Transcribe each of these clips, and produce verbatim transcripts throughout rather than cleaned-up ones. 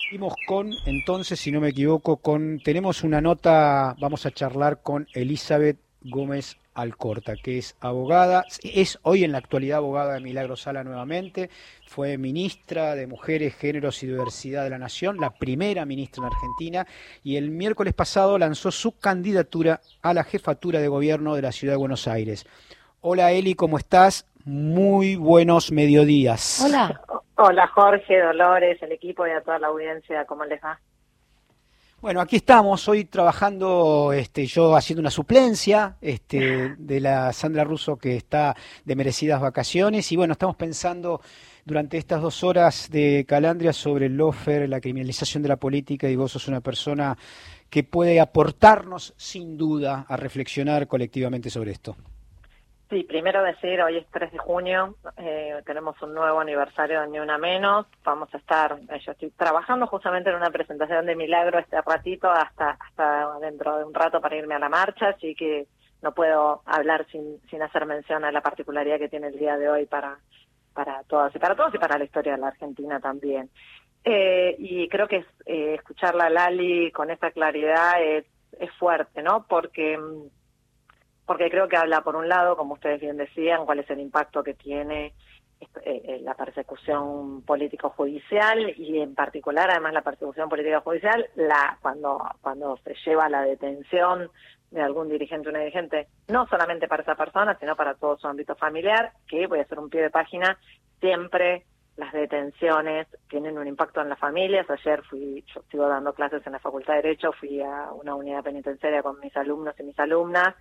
Seguimos con, entonces, si no me equivoco, con tenemos una nota, vamos a charlar con Elizabeth Gómez Alcorta, que es abogada, es hoy en la actualidad abogada de Milagro Sala nuevamente, fue ministra de Mujeres, Géneros y Diversidad de la Nación, la primera ministra en Argentina, y el miércoles pasado lanzó su candidatura a la jefatura de gobierno de la Ciudad de Buenos Aires. Hola Eli, ¿cómo estás? Muy buenos mediodías. Hola. Hola Jorge, Dolores, el equipo y a toda la audiencia, ¿cómo les va? Bueno, aquí estamos hoy trabajando, este, yo haciendo una suplencia este, de la Sandra Russo que está de merecidas vacaciones y bueno, estamos pensando durante estas dos horas de Calandria sobre el lawfare, la criminalización de la política y vos sos una persona que puede aportarnos sin duda a reflexionar colectivamente sobre esto. Sí, primero decir, hoy es tres de junio, eh, tenemos un nuevo aniversario de Ni Una Menos, vamos a estar, eh, yo estoy trabajando justamente en una presentación de Milagro este ratito, hasta hasta dentro de un rato para irme a la marcha, así que no puedo hablar sin, sin hacer mención a la particularidad que tiene el día de hoy para, para todas y para todos y para la historia de la Argentina también. Eh, y creo que es, eh, escucharla a Lali con esta claridad es, es fuerte, ¿no? Porque... porque creo que habla, por un lado, como ustedes bien decían, cuál es el impacto que tiene eh, la persecución político-judicial y, en particular, además, la persecución político-judicial, la, cuando, cuando se lleva a la detención de algún dirigente o una dirigente, no solamente para esa persona, sino para todo su ámbito familiar, que, voy a hacer un pie de página, siempre las detenciones tienen un impacto en las familias. Ayer fui, yo sigo dando clases en la Facultad de Derecho, fui a una unidad penitenciaria con mis alumnos y mis alumnas,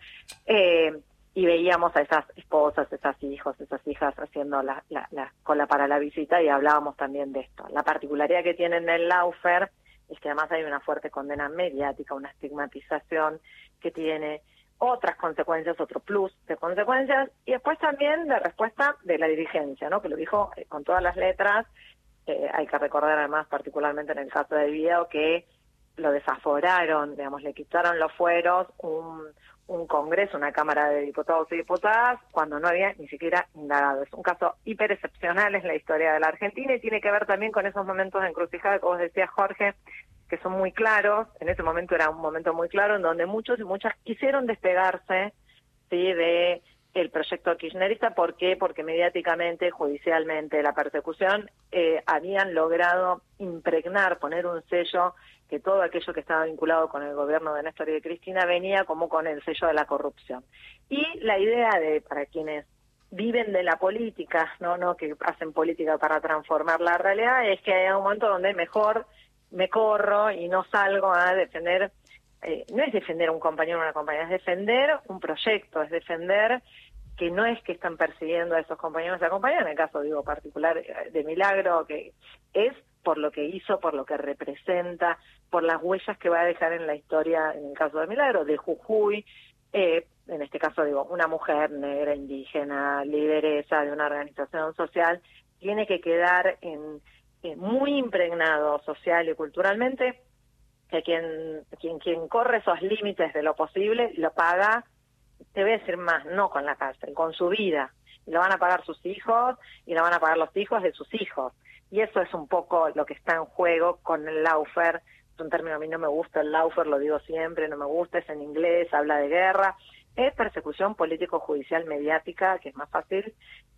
eh, y veíamos a esas esposas, esas hijos, esas hijas haciendo la, la, la cola para la visita y hablábamos también de esto. La particularidad que tienen el lawfare es que además hay una fuerte condena mediática, una estigmatización que tiene otras consecuencias, otro plus de consecuencias, y después también de respuesta de la dirigencia, ¿no? Que lo dijo eh, con todas las letras. Eh, hay que recordar además, particularmente en el caso de Video, que lo desaforaron, digamos, le quitaron los fueros, un, un congreso, una cámara de diputados y diputadas, cuando no había ni siquiera indagado. Es un caso hiper excepcional en la historia de la Argentina y tiene que ver también con esos momentos de encrucijada que vos decías, Jorge, que son muy claros. En ese momento era un momento muy claro en donde muchos y muchas quisieron despegarse, sí, de el proyecto kirchnerista. ¿Por qué? Porque mediáticamente, judicialmente, la persecución eh, habían logrado impregnar, poner un sello que todo aquello que estaba vinculado con el gobierno de Néstor y de Cristina venía como con el sello de la corrupción. Y la idea de, para quienes viven de la política, no, no que hacen política para transformar la realidad, es que hay un momento donde mejor me corro y no salgo a defender, eh, no es defender a un compañero o una compañera, es defender un proyecto, es defender que no es que están persiguiendo a esos compañeros y a compañeras, en el caso, digo, particular de Milagro, que es por lo que hizo, por lo que representa, por las huellas que va a dejar en la historia, en el caso de Milagro, de Jujuy, eh, en este caso, digo, una mujer negra, indígena, lideresa de una organización social, tiene que quedar en Eh, muy impregnado social y culturalmente, que quien, quien, quien corre esos límites de lo posible lo paga, te voy a decir más, no con la cárcel, con su vida. Y lo van a pagar sus hijos y lo van a pagar los hijos de sus hijos. Y eso es un poco lo que está en juego con el lawfare. Es un término, a mí no me gusta el lawfare, lo digo siempre, no me gusta, es en inglés, habla de guerra. Es persecución político-judicial mediática, que es más fácil,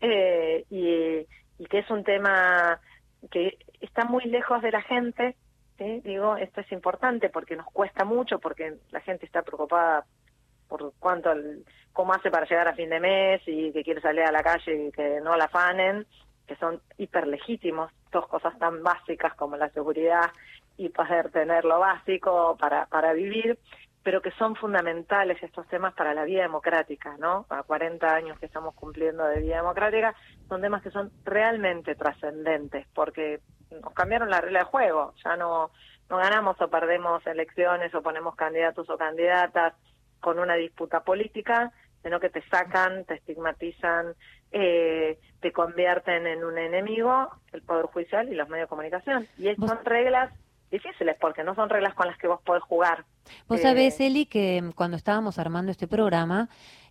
eh, y, y que es un tema que está muy lejos de la gente, ¿sí? Digo, esto es importante porque nos cuesta mucho, porque la gente está preocupada por cuánto, cómo hace para llegar a fin de mes y que quiere salir a la calle y que no la afanen, que son hiper legítimos, dos cosas tan básicas como la seguridad y poder tener lo básico para, para vivir, pero que son fundamentales estos temas para la vida democrática, ¿no? A cuarenta años que estamos cumpliendo de vida democrática, son temas que son realmente trascendentes, porque nos cambiaron la regla de juego, ya no, no ganamos o perdemos elecciones o ponemos candidatos o candidatas con una disputa política, sino que te sacan, te estigmatizan, eh, te convierten en un enemigo, el Poder Judicial y los medios de comunicación. Y ¿Vos? son reglas difíciles, porque no son reglas con las que vos podés jugar. Vos Eh, sabés, Eli, que cuando estábamos armando este programa,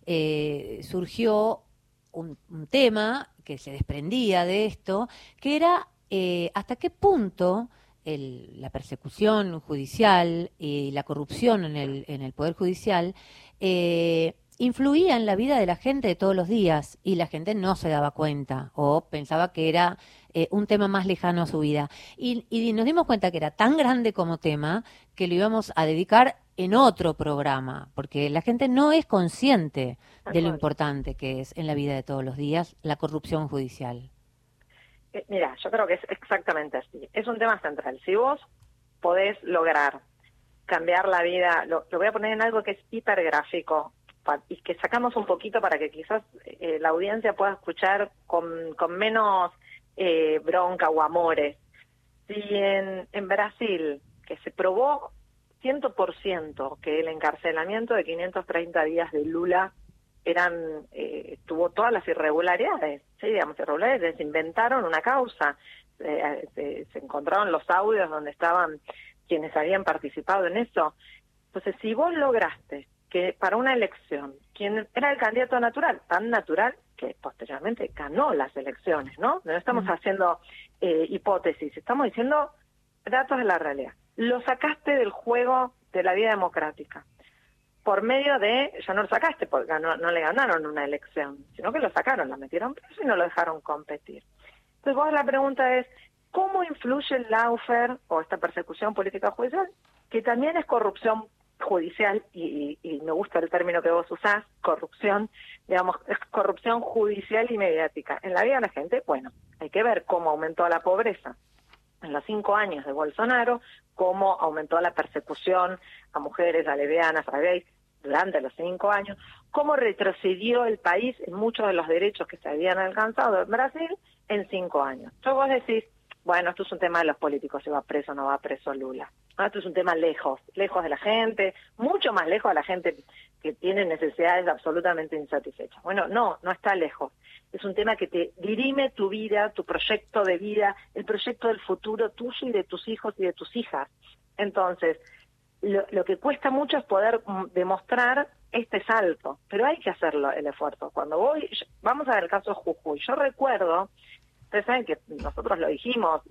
eh, surgió un, un tema que se desprendía de esto, que era eh, hasta qué punto el, la persecución judicial y la corrupción en el, en el Poder Judicial eh, influía en la vida de la gente de todos los días y la gente no se daba cuenta o pensaba que era eh, un tema más lejano a su vida. Y, y nos dimos cuenta que era tan grande como tema que lo íbamos a dedicar en otro programa, porque la gente no es consciente de lo importante que es en la vida de todos los días la corrupción judicial. Eh, mira, yo creo que es exactamente así. Es un tema central. Si vos podés lograr cambiar la vida, lo, lo voy a poner en algo que es hipergráfico pa, y que sacamos un poquito para que quizás eh, la audiencia pueda escuchar con, con menos eh, bronca o amores. Si en, en Brasil, que se probó cien por ciento que el encarcelamiento de quinientos treinta días de Lula eran eh, tuvo todas las irregularidades, sí, digamos, irregularidades, se inventaron una causa, eh, se, se encontraron los audios donde estaban quienes habían participado en eso. Entonces, si vos lograste que para una elección, quien era el candidato natural, tan natural que posteriormente ganó las elecciones, ¿no? No estamos mm. haciendo eh, hipótesis, estamos diciendo datos de la realidad. Lo sacaste del juego de la vida democrática. Por medio de, ya no lo sacaste porque no, no le ganaron una elección, sino que lo sacaron, la metieron preso y no lo dejaron competir. Entonces vos la pregunta es, ¿cómo influye el lawfare o esta persecución política judicial? Que también es corrupción judicial, y, y, y me gusta el término que vos usás, corrupción, digamos, es corrupción judicial y mediática. En la vida de la gente, bueno, hay que ver cómo aumentó la pobreza en los cinco años de Bolsonaro, cómo aumentó la persecución a mujeres, a lesbianas, a gays durante los cinco años, cómo retrocedió el país en muchos de los derechos que se habían alcanzado en Brasil en cinco años. Entonces vos decís, bueno, esto es un tema de los políticos, si va preso o no va preso Lula. No, esto es un tema lejos, lejos de la gente, mucho más lejos de la gente que tiene necesidades absolutamente insatisfechas. Bueno, no, no está lejos. Es un tema que te dirime tu vida, tu proyecto de vida, el proyecto del futuro tuyo y de tus hijos y de tus hijas. Entonces, lo, lo que cuesta mucho es poder demostrar este salto, pero hay que hacerlo el esfuerzo. Cuando voy, vamos a ver el caso de Jujuy. Yo recuerdo, ustedes saben que nosotros lo dijimos,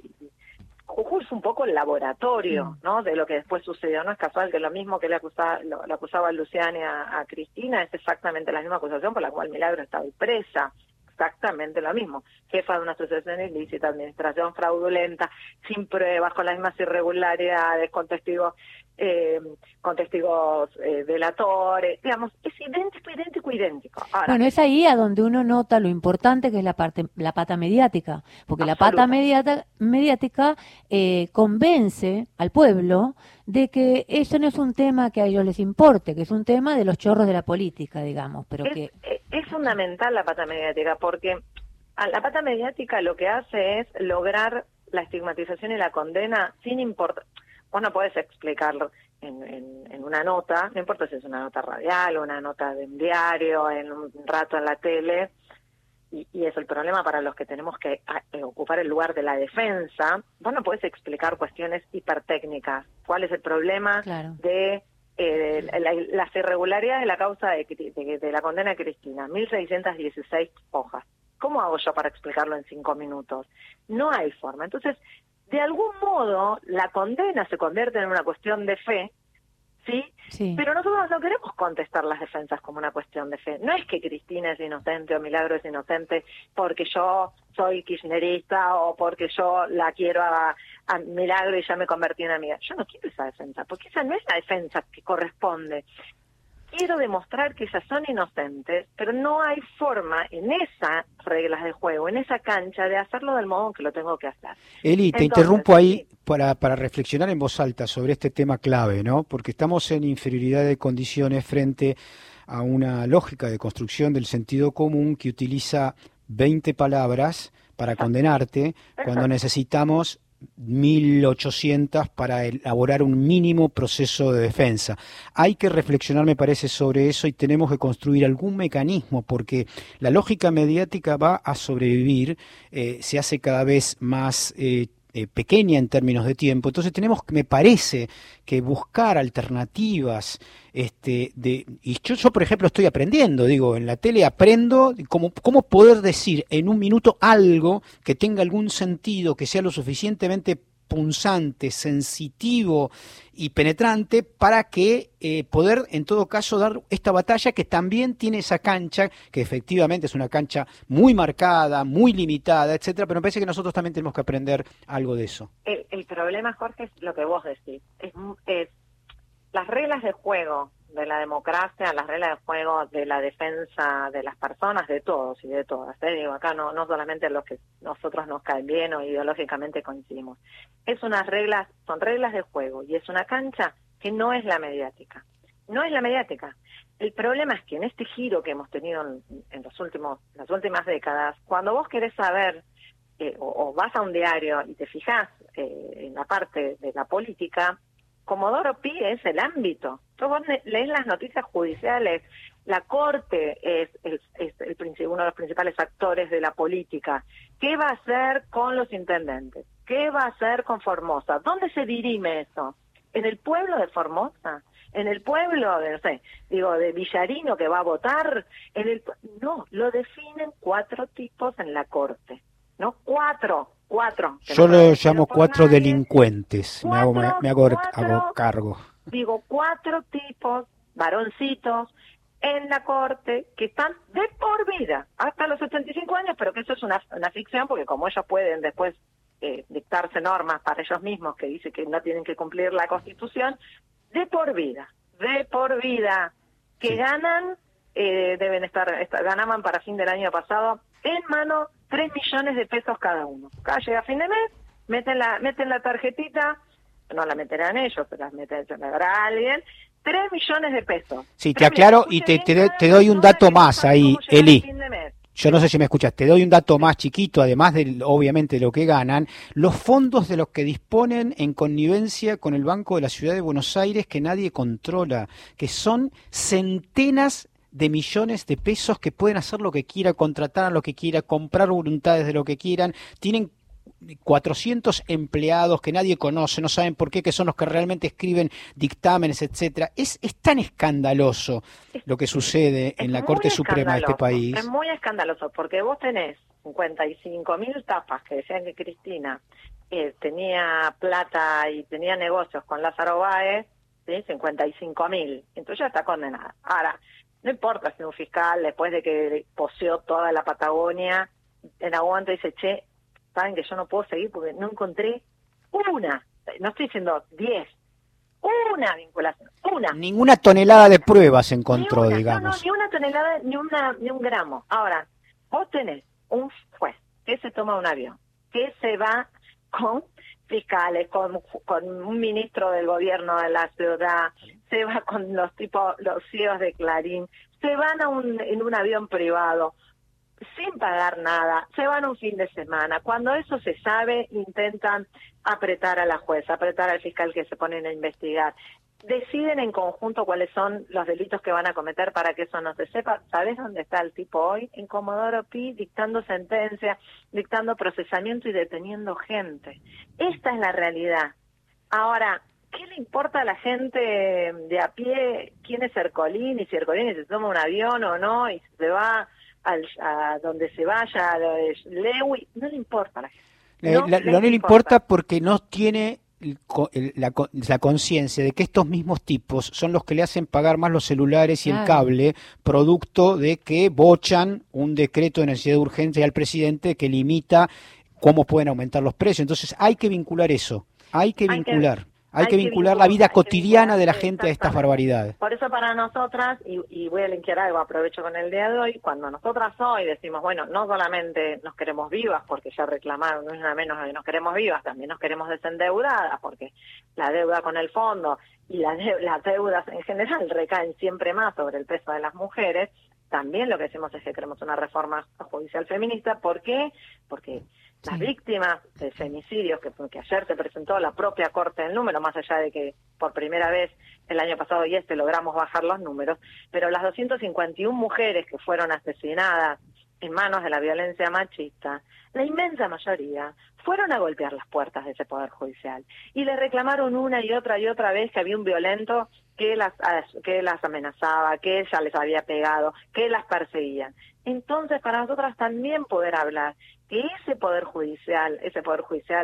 Jujuy es un poco el laboratorio, ¿no?, de lo que después sucedió. No es casual que lo mismo que le acusaba, lo, lo acusaba a Luciani a, a Cristina es exactamente la misma acusación por la cual Milagro estaba presa. Exactamente lo mismo. Jefa de una asociación ilícita, administración fraudulenta, sin pruebas, con las mismas irregularidades, con testigos, eh, con testigos eh, delatores, digamos, es idéntico, idéntico, idéntico. Ahora, bueno, es ahí a donde uno nota lo importante que es la parte, la pata mediática, porque la pata mediática, mediática eh, convence al pueblo de que eso no es un tema que a ellos les importe, que es un tema de los chorros de la política, digamos, pero es, que es fundamental la pata mediática, porque a la pata mediática lo que hace es lograr la estigmatización y la condena sin importar. Vos no podés explicarlo en, en, en una nota, no importa si es una nota radial o una nota de un diario, en un rato en la tele, y, y es el problema para los que tenemos que a, eh, ocupar el lugar de la defensa. Vos no podés explicar cuestiones hipertécnicas. ¿Cuál es el problema claro. de eh, la, las irregularidades de la causa de, de, de la condena de Cristina? mil seiscientas dieciséis hojas. ¿Cómo hago yo para explicarlo en cinco minutos? No hay forma. Entonces, de algún modo, la condena se convierte en una cuestión de fe, ¿sí? Sí. Pero nosotros no queremos contestar las defensas como una cuestión de fe. No es que Cristina es inocente o Milagro es inocente porque yo soy kirchnerista o porque yo la quiero a, a Milagro y ya me convertí en amiga. Yo no quiero esa defensa, porque esa no es la defensa que corresponde. Quiero demostrar que ellas son inocentes, pero no hay forma en esas reglas de juego, en esa cancha, de hacerlo del modo que lo tengo que hacer. Eli, te Entonces, interrumpo ahí sí. para, para reflexionar en voz alta sobre este tema clave, ¿no? Porque estamos en inferioridad de condiciones frente a una lógica de construcción del sentido común que utiliza veinte palabras para condenarte, cuando necesitamos mil ochocientas para elaborar un mínimo proceso de defensa. Hay que reflexionar, me parece, sobre eso y tenemos que construir algún mecanismo, porque la lógica mediática va a sobrevivir, eh, se hace cada vez más eh, eh, pequeña en términos de tiempo. Entonces tenemos, me parece, que buscar alternativas. Este, de, y yo, yo, por ejemplo, estoy aprendiendo, digo, en la tele aprendo cómo, cómo poder decir en un minuto algo que tenga algún sentido, que sea lo suficientemente punzante, sensitivo y penetrante para que eh, poder en todo caso dar esta batalla que también tiene esa cancha, que efectivamente es una cancha muy marcada, muy limitada, etcétera, pero me parece que nosotros también tenemos que aprender algo de eso. El, el problema, Jorge, es lo que vos decís, es, es las reglas de juego de la democracia, las reglas de juego de la defensa de las personas, de todos y de todas. ¿eh? Digo, acá no, no solamente los que nosotros nos caen bien o ideológicamente coincidimos. Es unas reglas, son reglas de juego y es una cancha que no es la mediática. No es la mediática. El problema es que en este giro que hemos tenido en, en los últimos, las últimas décadas, cuando vos querés saber eh, o, o vas a un diario y te fijás eh, en la parte de la política, Comodoro Pi es el ámbito. Entonces vos lees las noticias judiciales, la Corte es, el, es el, uno de los principales actores de la política. ¿Qué va a hacer con los intendentes? ¿Qué va a hacer con Formosa? ¿Dónde se dirime eso? ¿En el pueblo de Formosa? ¿En el pueblo de, no sé, digo, de Villarino que va a votar? En el, no, lo definen cuatro tipos en la Corte. ¿No? Cuatro. Cuatro. Yo no lo llamo cuatro nadie. delincuentes, cuatro, me hago, me hago, cuatro, hago cargo. Digo, cuatro tipos, varoncitos, en la Corte, que están de por vida, hasta los ochenta y cinco años, pero que eso es una, una ficción, porque como ellos pueden después eh, dictarse normas para ellos mismos, que dice que no tienen que cumplir la Constitución, de por vida, de por vida, que sí. ganan, eh, deben estar, estar, ganaban para fin del año pasado, en mano, tres millones de pesos cada uno. Cada llega a fin de mes, meten la, meten la tarjetita, no la meterán ellos, pero la meterá alguien, tres millones de pesos. Sí, te aclaro y te, te, te doy un dato más ahí, Eli. Yo no sé si me escuchas, te doy un dato más chiquito, además de, obviamente, de lo que ganan, los fondos de los que disponen en connivencia con el Banco de la Ciudad de Buenos Aires que nadie controla, que son centenas de millones de pesos que pueden hacer lo que quiera, contratar a lo que quiera, comprar voluntades de lo que quieran, tienen cuatrocientos empleados que nadie conoce, no saben por qué, que son los que realmente escriben dictámenes, etcétera. Es, es tan escandaloso lo que sucede en la Corte Suprema de este país. Es muy escandaloso, porque vos tenés cincuenta y cinco mil tapas que decían que Cristina eh, tenía plata y tenía negocios con Lázaro Báez, ¿sí? cincuenta y cinco mil, entonces ya está condenada. Ahora, no importa si un fiscal, después de que poseó toda la Patagonia, en algún momento dice, che, saben que yo no puedo seguir porque no encontré una, no estoy diciendo diez, una vinculación, una. Ninguna tonelada de pruebas encontró, ni una, digamos. No, no, ni una tonelada, ni una, ni un gramo. Ahora, vos tenés un juez que se toma un avión, que se va con fiscales, con, con un ministro del gobierno de la ciudad, se va con los tipos, los C E Os de Clarín, se van a un, en un avión privado, sin pagar nada, se van un fin de semana. Cuando eso se sabe, intentan apretar a la jueza, apretar al fiscal que se ponen a investigar. Deciden en conjunto cuáles son los delitos que van a cometer para que eso no se sepa. ¿Sabés dónde está el tipo hoy? En Comodoro Pi, dictando sentencia, dictando procesamiento y deteniendo gente. Esta es la realidad. Ahora, ¿qué le importa a la gente de a pie quién es Ercolini? Si Ercolini se toma un avión o no y se va al, a donde se vaya, a Lewy, no le importa a la gente. No, eh, la, le no le importa porque no tiene el, el, la, la conciencia de que estos mismos tipos son los que le hacen pagar más los celulares y claro. el cable, producto de que bochan un decreto de necesidad de urgencia al presidente que limita cómo pueden aumentar los precios. Entonces hay que vincular eso, hay que hay vincular. Que... Hay, hay que vincular la vida cotidiana de la gente a estas barbaridades. Por eso para nosotras, y, y voy a linkear algo, aprovecho con el día de hoy, cuando nosotras hoy decimos, bueno, no solamente nos queremos vivas, porque ya reclamaron, no es nada menos que nos queremos vivas, también nos queremos desendeudadas, porque la deuda con el fondo y la de, las deudas en general recaen siempre más sobre el peso de las mujeres. También lo que decimos es que queremos una reforma judicial feminista. ¿Por qué? Porque las sí. víctimas de femicidios, que, que ayer se presentó la propia Corte del Número, más allá de que por primera vez el año pasado y este logramos bajar los números, pero las doscientas cincuenta y una mujeres que fueron asesinadas en manos de la violencia machista, la inmensa mayoría fueron a golpear las puertas de ese Poder Judicial y le reclamaron una y otra y otra vez que había un violento que las, que las amenazaba, que ella les había pegado, que las perseguían. Entonces, para nosotras también poder hablar que ese Poder Judicial, ese Poder Judicial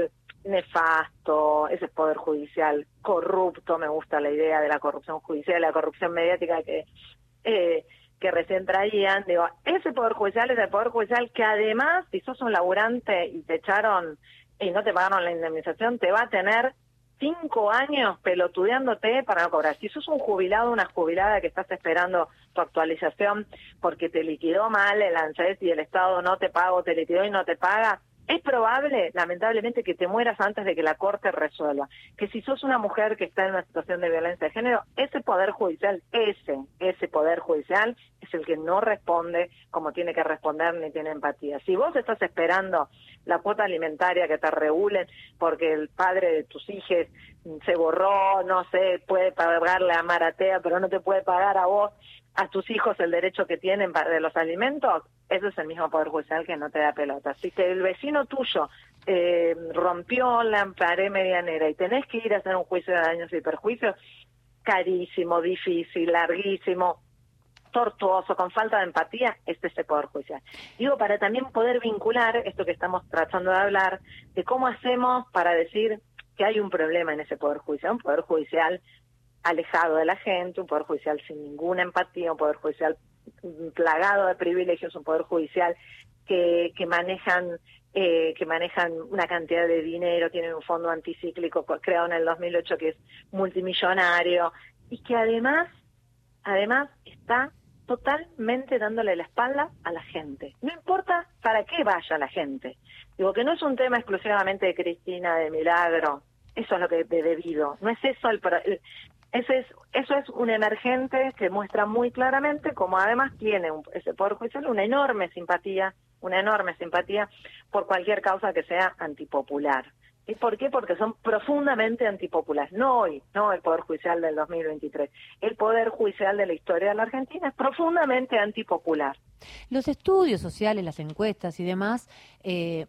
nefasto, ese poder judicial corrupto. Me gusta la idea de la corrupción judicial, la corrupción mediática que eh, que recién traían. Digo, ese poder judicial es el poder judicial que además, si sos un laburante y te echaron y no te pagaron la indemnización, te va a tener cinco años pelotudeándote para no cobrar. Si sos un jubilado, una jubilada que estás esperando tu actualización porque te liquidó mal el ANSES y el Estado no te paga, o te liquidó y no te paga, es probable, lamentablemente, que te mueras antes de que la Corte resuelva. Que si sos una mujer que está en una situación de violencia de género, ese poder judicial, ese, ese poder judicial es el que no responde como tiene que responder ni tiene empatía. Si vos estás esperando la cuota alimentaria que te regulen porque el padre de tus hijos se borró, no sé, puede pagarle a Maratea, pero no te puede pagar a vos, a tus hijos, el derecho que tienen de los alimentos, eso es el mismo poder judicial que no te da pelota. Si que el vecino tuyo eh, rompió la pared medianera y tenés que ir a hacer un juicio de daños y perjuicios, carísimo, difícil, larguísimo, tortuoso, con falta de empatía, es ese poder judicial. Digo, para también poder vincular esto que estamos tratando de hablar, de cómo hacemos para decir que hay un problema en ese poder judicial, un poder judicial alejado de la gente, un poder judicial sin ninguna empatía, un poder judicial plagado de privilegios, un poder judicial que, que manejan eh, que manejan una cantidad de dinero, tienen un fondo anticíclico creado en el dos mil ocho que es multimillonario y que además, además está totalmente dándole la espalda a la gente. No importa para qué vaya la gente. Digo que no es un tema exclusivamente de Cristina, de Milagro, eso es lo que de debido, no es eso el, el Ese es, eso es un emergente que muestra muy claramente cómo además tiene un, ese poder judicial una enorme simpatía, una enorme simpatía por cualquier causa que sea antipopular. ¿Y por qué? Porque son profundamente antipopulares. No hoy, no el Poder Judicial del dos mil veintitrés. El Poder Judicial de la historia de la Argentina es profundamente antipopular. Los estudios sociales, las encuestas y demás eh,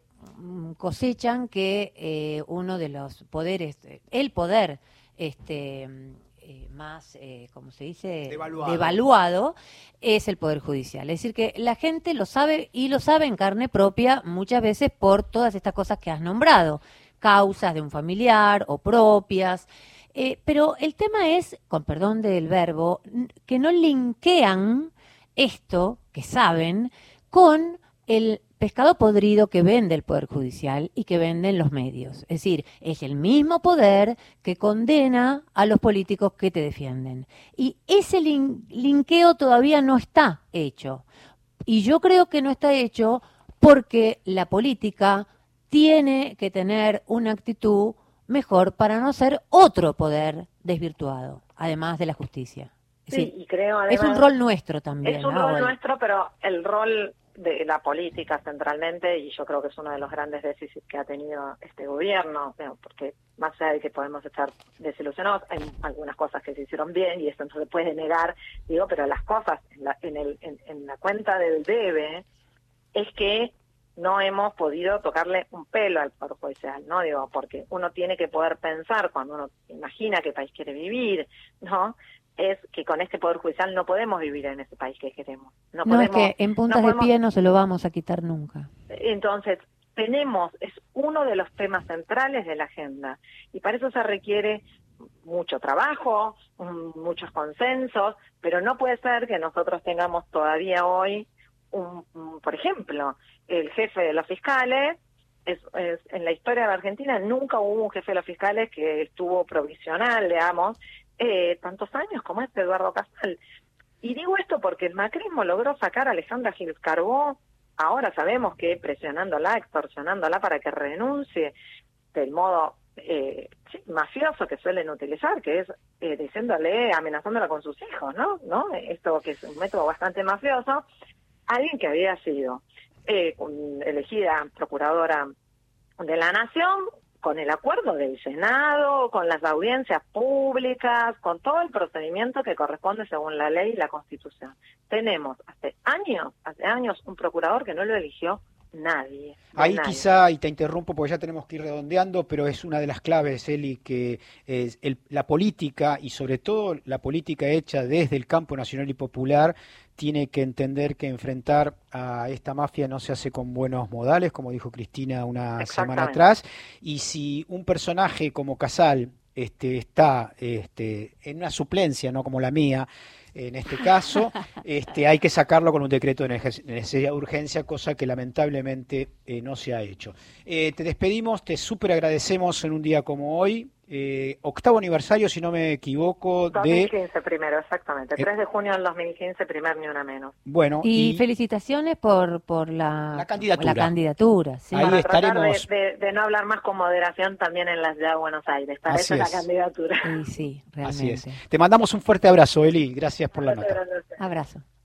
cosechan que eh, uno de los poderes, el poder este eh, más, eh, ¿cómo se dice? Devaluado. Devaluado, es el Poder Judicial. Es decir, que la gente lo sabe y lo sabe en carne propia muchas veces por todas estas cosas que has nombrado, causas de un familiar o propias. Eh, pero el tema es, con perdón del verbo, que no linkean esto que saben con el pescado podrido que vende el Poder Judicial y que venden los medios. Es decir, es el mismo poder que condena a los políticos que te defienden. Y ese lin- linkeo todavía no está hecho. Y yo creo que no está hecho porque la política tiene que tener una actitud mejor para no ser otro poder desvirtuado, además de la justicia. Es Sí, decir, y creo además, es un rol nuestro también. es un ¿no? rol El- nuestro, pero el rol de la política centralmente, y yo creo que es uno de los grandes déficits que ha tenido este gobierno, bueno, porque más allá de que podemos estar desilusionados, hay algunas cosas que se hicieron bien y eso no se puede negar, digo, pero las cosas en la, en el, en, en la cuenta del debe es que no hemos podido tocarle un pelo al Poder Judicial, ¿no? Digo, porque uno tiene que poder pensar cuando uno imagina qué país quiere vivir, ¿no? Es que con este Poder Judicial no podemos vivir en ese país que queremos. No, No, podemos, es que en puntas no de podemos, pie no se lo vamos a quitar nunca. entonces, tenemos, es uno de los temas centrales de la agenda, y para eso se requiere mucho trabajo, um, muchos consensos, pero no puede ser que nosotros tengamos todavía hoy, un, un, por ejemplo, el jefe de los fiscales, es, es, en la historia de la Argentina nunca hubo un jefe de los fiscales que estuvo provisional, digamos, eh, tantos años como este Eduardo Casal. Y digo esto porque el macrismo logró sacar a Alejandra Gil Carbó, ahora sabemos que presionándola, extorsionándola para que renuncie del modo eh, sí, mafioso que suelen utilizar, que es eh, diciéndole, amenazándola con sus hijos, ¿no? ¿no? Esto que es un método bastante mafioso. Alguien que había sido eh, elegida procuradora de la Nación, con el acuerdo del Senado, con las audiencias públicas, con todo el procedimiento que corresponde según la ley y la Constitución. Tenemos hace años, hace años un procurador que no lo eligió nadie. de Ahí nadie. quizá, y te interrumpo porque ya tenemos que ir redondeando, pero es una de las claves, Eli, que es el- la política, y sobre todo la política hecha desde el campo nacional y popular, tiene que entender que enfrentar a esta mafia no se hace con buenos modales, como dijo Cristina una semana Exactamente. atrás, y si un personaje como Casal este, está este, en una suplencia, no como la mía, en este caso, este, hay que sacarlo con un decreto de necesidad de urgencia, cosa que lamentablemente eh, no se ha hecho. Eh, te despedimos, te súper agradecemos en un día como hoy, eh, octavo aniversario, si no me equivoco, dos mil de... quince primero, exactamente. eh, tres de junio del dos mil quince, primer Ni Una Menos. bueno, Y y felicitaciones por, por la, la candidatura. la candidatura, sí. Ahí Para tratar de, estaremos. de, de no hablar más con moderación también en la ciudad de Buenos Aires. Para Así eso es la es. candidatura. Sí, sí, Así es. realmente. Te mandamos un fuerte abrazo, Eli. Gracias por la Muchas nota. gracias. Abrazo.